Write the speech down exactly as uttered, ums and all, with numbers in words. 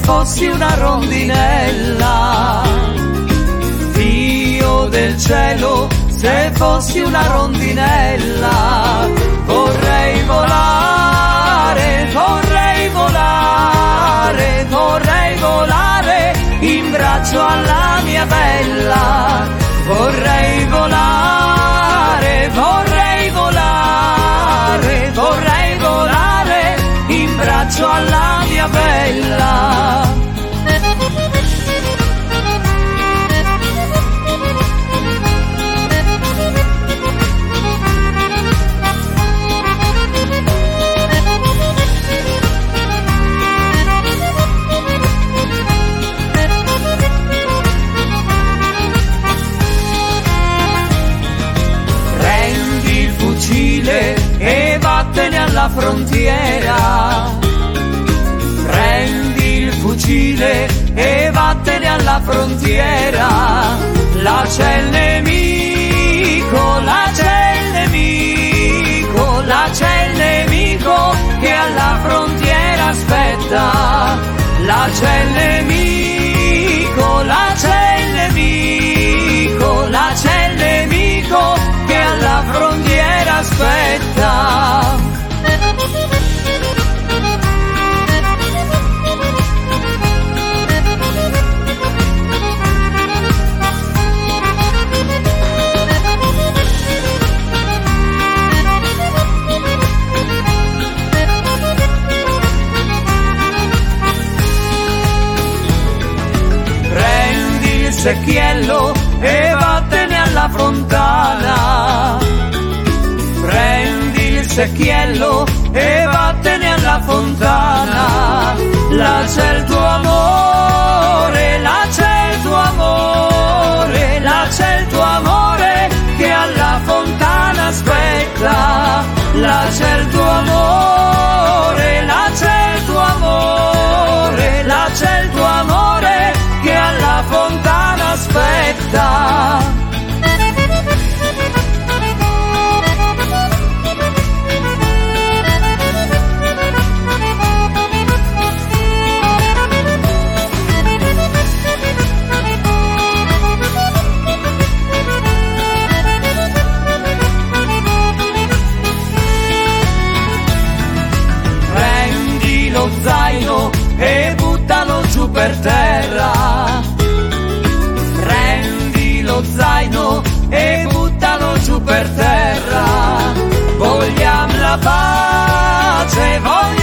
fossi una rondinella, Dio del cielo, se fossi una rondinella, vorrei volare, vorrei volare, vorrei volare in braccio alla mia bella, vorrei volare, vorrei volare, vorrei volare in braccio alla mia bella. E vattene alla frontiera, prendi il fucile e vattene alla frontiera, là c'è il nemico, là c'è il nemico, là c'è il nemico che alla frontiera aspetta, là c'è il nemico, là c'è il nemico, là c'è il nemico che alla frontiera aspetta. Prendi il secchiello e vattene alla fontana, prendi il secchiello e vattene alla fontana, là c'è il tuo amore, là c'è il tuo amore, là c'è il tuo amore che alla fontana aspetta, là c'è il tuo amore, là c'è il tuo amore, là c'è il tuo amore che alla fontana aspetta. Lo zaino e buttalo giù per terra, prendi lo zaino e buttalo giù per terra, vogliamo la pace, vogliamo